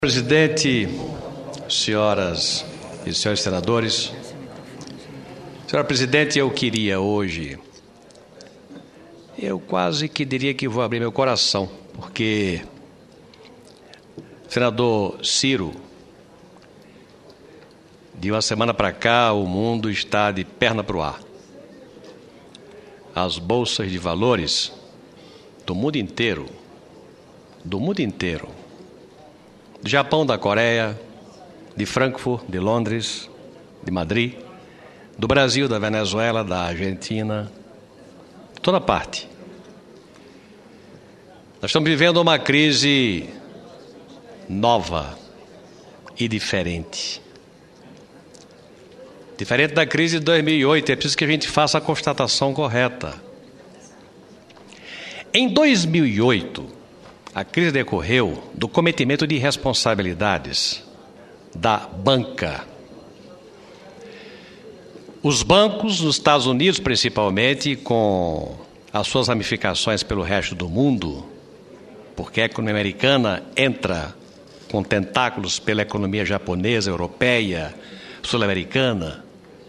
Presidente, senhoras e senhores senadores, senhora presidente, eu queria hoje, eu quase que diria que vou abrir meu coração, porque o senador Ciro, de uma semana para cá, o mundo está de perna para o ar. As bolsas de valores do mundo inteiro, do Japão, da Coreia, de Frankfurt, de Londres, de Madrid, do Brasil, da Venezuela, da Argentina, de toda parte. Nós estamos vivendo uma crise nova e diferente. Diferente da crise de 2008, é preciso que a gente faça a constatação correta. Em 2008, a crise decorreu do cometimento de irresponsabilidades da banca. Os bancos, nos Estados Unidos principalmente, com as suas ramificações pelo resto do mundo, porque a economia americana entra com tentáculos pela economia japonesa, europeia, sul-americana.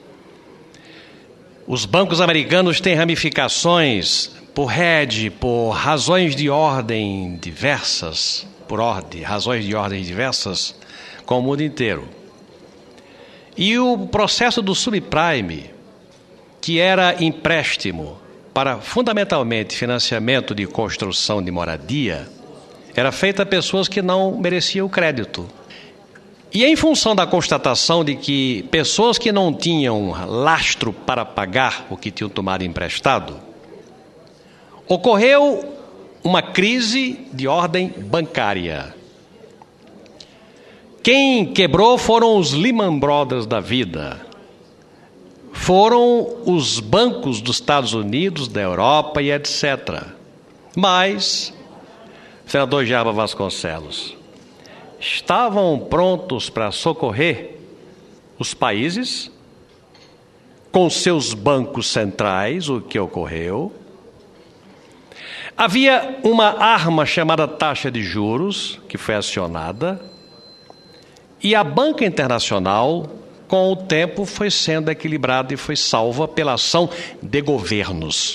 Os bancos americanos têm ramificações por razões de ordem diversas, razões de ordem diversas com o mundo inteiro. E o processo do subprime, que era empréstimo para fundamentalmente financiamento de construção de moradia, era feito a pessoas que não mereciam crédito. E em função da constatação de que pessoas que não tinham lastro para pagar o que tinham tomado emprestado, ocorreu uma crise de ordem bancária. Quem quebrou foram os Lehman Brothers da vida. Foram os bancos dos Estados Unidos, da Europa e etc. Mas, senador Jarbas Vasconcelos, estavam prontos para socorrer os países com seus bancos centrais, o que ocorreu. Havia uma arma chamada taxa de juros, que foi acionada, e a banca internacional, com o tempo, foi sendo equilibrada e foi salva pela ação de governos.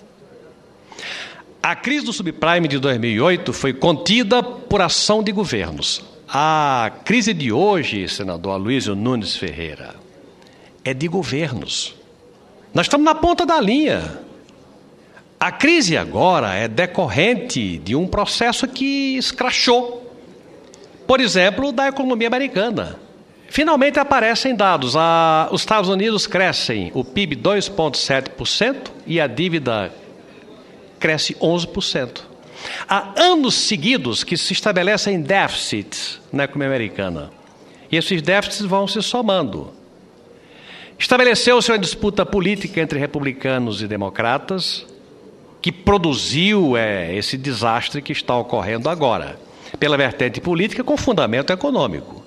A crise do subprime de 2008 foi contida por ação de governos. A crise de hoje, senador Aloysio Nunes Ferreira, é de governos. Nós estamos na ponta da linha. A crise agora é decorrente de um processo que escrachou, por exemplo, da economia americana. Finalmente aparecem dados. Os Estados Unidos crescem o PIB 2,7% e a dívida cresce 11%. Há anos seguidos que se estabelecem déficits na economia americana. E esses déficits vão se somando. Estabeleceu-se uma disputa política entre republicanos e democratas, que produziu esse desastre que está ocorrendo agora, pela vertente política com fundamento econômico.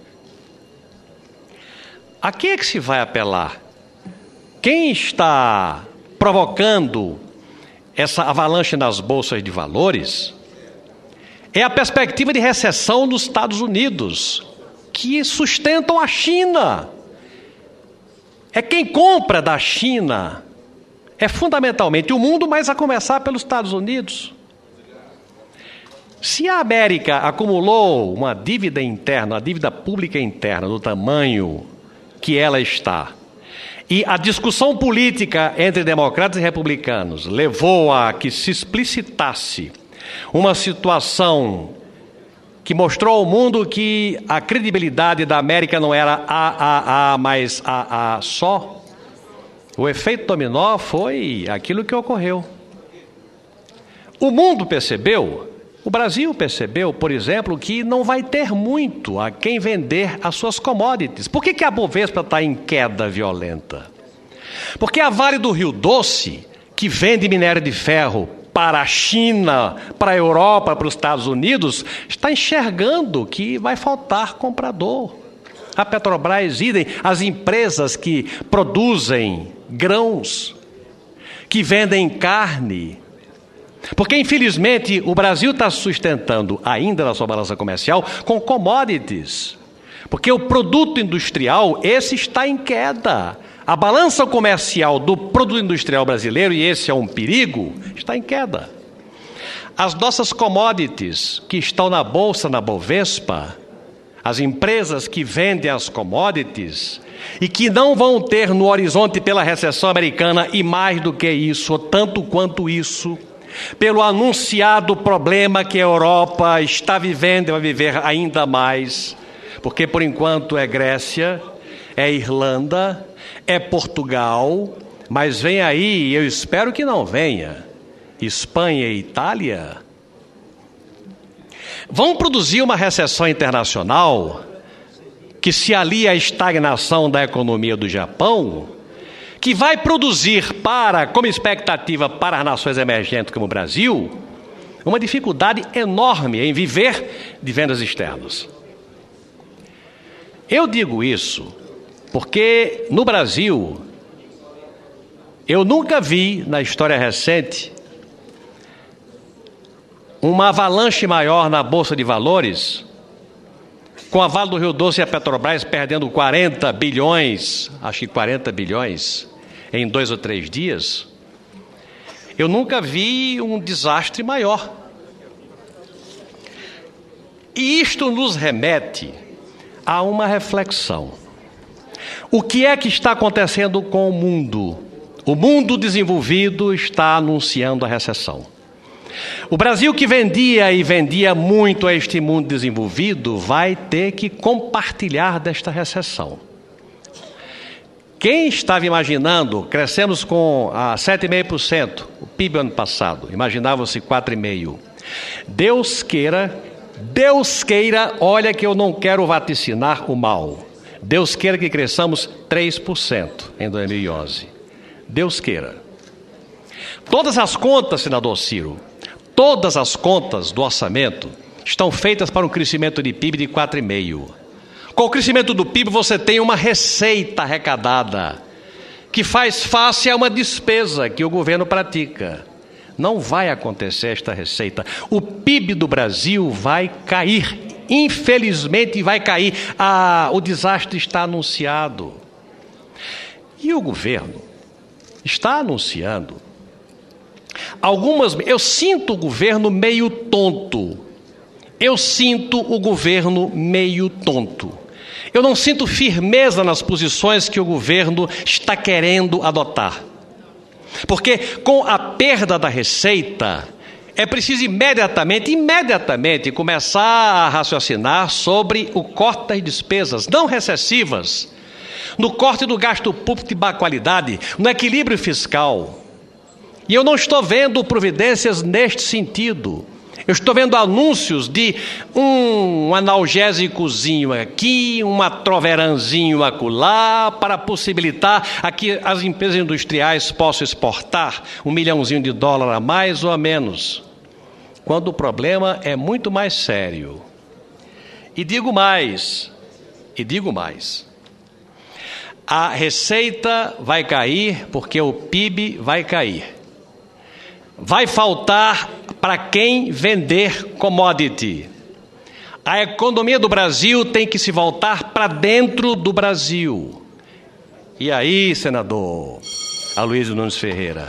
A quem é que se vai apelar? Quem está provocando essa avalanche nas bolsas de valores é a perspectiva de recessão nos Estados Unidos, que sustentam a China. É quem compra da China. É fundamentalmente o mundo, mas a começar pelos Estados Unidos. Se a América acumulou uma dívida interna, uma dívida pública interna do tamanho que ela está, e a discussão política entre democratas e republicanos levou a que se explicitasse uma situação que mostrou ao mundo que a credibilidade da América não era AAA, mas AA só, o efeito dominó foi aquilo que ocorreu. O mundo percebeu, o Brasil percebeu, por exemplo, que não vai ter muito a quem vender as suas commodities. Por que a Bovespa está em queda violenta? Porque a Vale do Rio Doce, que vende minério de ferro para a China, para a Europa, para os Estados Unidos, está enxergando que vai faltar comprador. A Petrobras, idem, as empresas que produzem grãos, que vendem carne, Porque, infelizmente, o Brasil está sustentando ainda na sua balança comercial com commodities. Porque o produto industrial, esse está em queda. A balança comercial do produto industrial brasileiro, e esse é um perigo, está em queda. As nossas commodities que estão na Bolsa, na Bovespa, as empresas que vendem as commodities e que não vão ter no horizonte pela recessão americana e mais do que isso, ou tanto quanto isso, pelo anunciado problema que a Europa está vivendo e vai viver ainda mais, porque por enquanto é Grécia, é Irlanda, é Portugal, mas vem aí, eu espero que não venha, Espanha e Itália, vão produzir uma recessão internacional que se alia à estagnação da economia do Japão, que vai produzir como expectativa para as nações emergentes como o Brasil, uma dificuldade enorme em viver de vendas externas. Eu digo isso porque no Brasil, eu nunca vi na história recente uma avalanche maior na Bolsa de Valores, com a Vale do Rio Doce e a Petrobras perdendo 40 bilhões, acho que 40 bilhões, em 2 ou 3 dias. Eu nunca vi um desastre maior. E isto nos remete a uma reflexão. O que é que está acontecendo com o mundo? O mundo desenvolvido está anunciando a recessão. O Brasil, que vendia muito a este mundo desenvolvido, vai ter que compartilhar desta recessão. Quem estava imaginando, crescemos com 7,5%, o PIB ano passado, imaginava-se 4,5%. Deus queira, olha que eu não quero vaticinar o mal. Deus queira que cresçamos 3% em 2011. Deus queira. Todas as contas, senador Ciro, todas as contas do orçamento estão feitas para um crescimento de PIB de 4,5%. Com o crescimento do PIB você tem uma receita arrecadada que faz face a uma despesa que o governo pratica. Não vai acontecer esta receita. O PIB do Brasil vai cair, infelizmente vai cair. O desastre está anunciado. E o governo está anunciando eu sinto o governo meio tonto. Eu não sinto firmeza nas posições que o governo está querendo adotar. Porque com a perda da receita, é preciso imediatamente começar a raciocinar sobre o corte das despesas não recessivas, no corte do gasto público de baixa qualidade, no equilíbrio fiscal. E eu não estou vendo providências neste sentido. Eu estou vendo anúncios de um analgésicozinho aqui, um atroveranzinho acolá, para possibilitar que as empresas industriais possam exportar $1 milhão a mais ou a menos, quando o problema é muito mais sério. E digo mais, a receita vai cair porque o PIB vai cair. Vai faltar para quem vender commodity. A economia do Brasil tem que se voltar para dentro do Brasil. E aí, senador Aloysio Nunes Ferreira,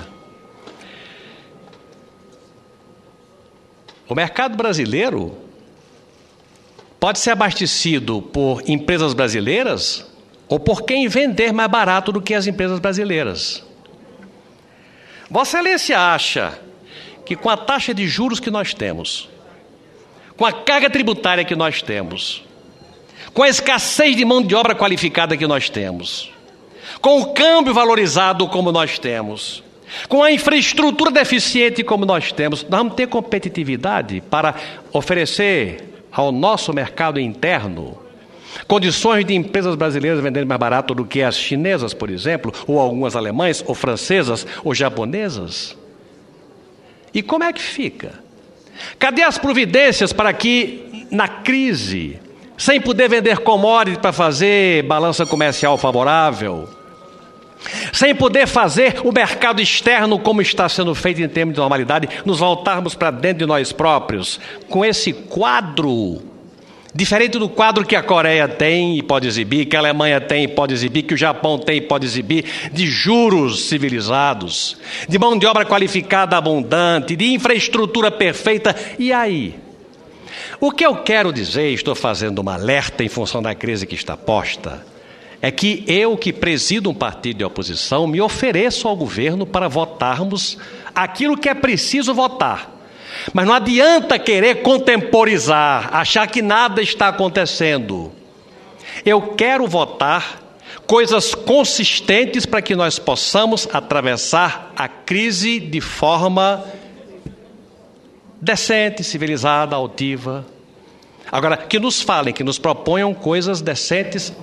o mercado brasileiro pode ser abastecido por empresas brasileiras ou por quem vender mais barato do que as empresas brasileiras. Vossa Excelência acha que com a taxa de juros que nós temos, com a carga tributária que nós temos, com a escassez de mão de obra qualificada que nós temos, com o câmbio valorizado como nós temos, com a infraestrutura deficiente como nós temos, nós vamos ter competitividade para oferecer ao nosso mercado interno condições de empresas brasileiras venderem mais barato do que as chinesas, por exemplo, ou algumas alemãs, ou francesas, ou japonesas? E como é que fica? Cadê as providências para que, na crise, sem poder vender commodities para fazer balança comercial favorável, sem poder fazer o mercado externo como está sendo feito em termos de normalidade, nos voltarmos para dentro de nós próprios, com esse quadro, diferente do quadro que a Coreia tem e pode exibir, que a Alemanha tem e pode exibir, que o Japão tem e pode exibir, de juros civilizados, de mão de obra qualificada abundante, de infraestrutura perfeita. E aí? O que eu quero dizer, estou fazendo uma alerta em função da crise que está posta, é que eu, que presido um partido de oposição, me ofereço ao governo para votarmos aquilo que é preciso votar. Mas não adianta querer contemporizar, achar que nada está acontecendo. Eu quero votar coisas consistentes para que nós possamos atravessar a crise de forma decente, civilizada, altiva. Agora, que nos falem, que nos proponham coisas decentes.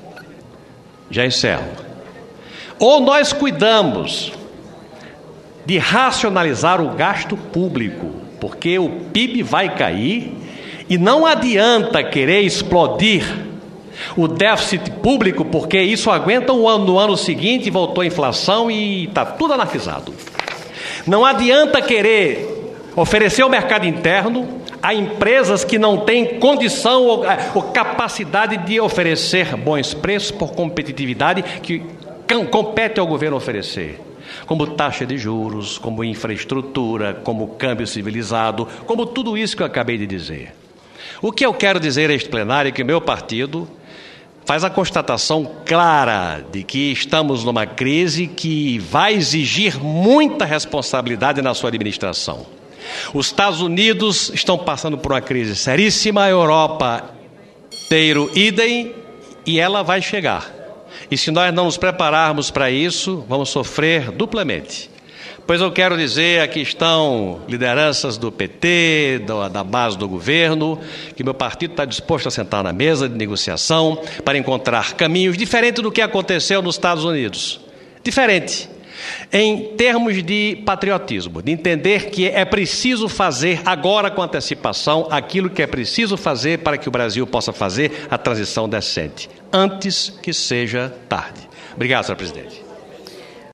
Já encerro. Ou nós cuidamos de racionalizar o gasto público, porque o PIB vai cair e não adianta querer explodir o déficit público, porque isso aguenta um ano, no ano seguinte voltou a inflação e está tudo anarquizado. Não adianta querer oferecer ao mercado interno a empresas que não têm condição ou capacidade de oferecer bons preços por competitividade que compete ao governo oferecer, como taxa de juros, como infraestrutura, como câmbio civilizado, como tudo isso que eu acabei de dizer. O que eu quero dizer a este plenário é que o meu partido faz a constatação clara de que estamos numa crise que vai exigir muita responsabilidade na sua administração. Os Estados Unidos estão passando por uma crise seríssima, a Europa inteiro idem, e ela vai chegar. E se nós não nos prepararmos para isso, vamos sofrer duplamente. Pois eu quero dizer, aqui estão lideranças do PT, da base do governo, que meu partido está disposto a sentar na mesa de negociação para encontrar caminhos diferentes do que aconteceu nos Estados Unidos. Diferente. Em termos de patriotismo, de entender que é preciso fazer agora com antecipação aquilo que é preciso fazer para que o Brasil possa fazer a transição decente, antes que seja tarde. Obrigado, senhor presidente.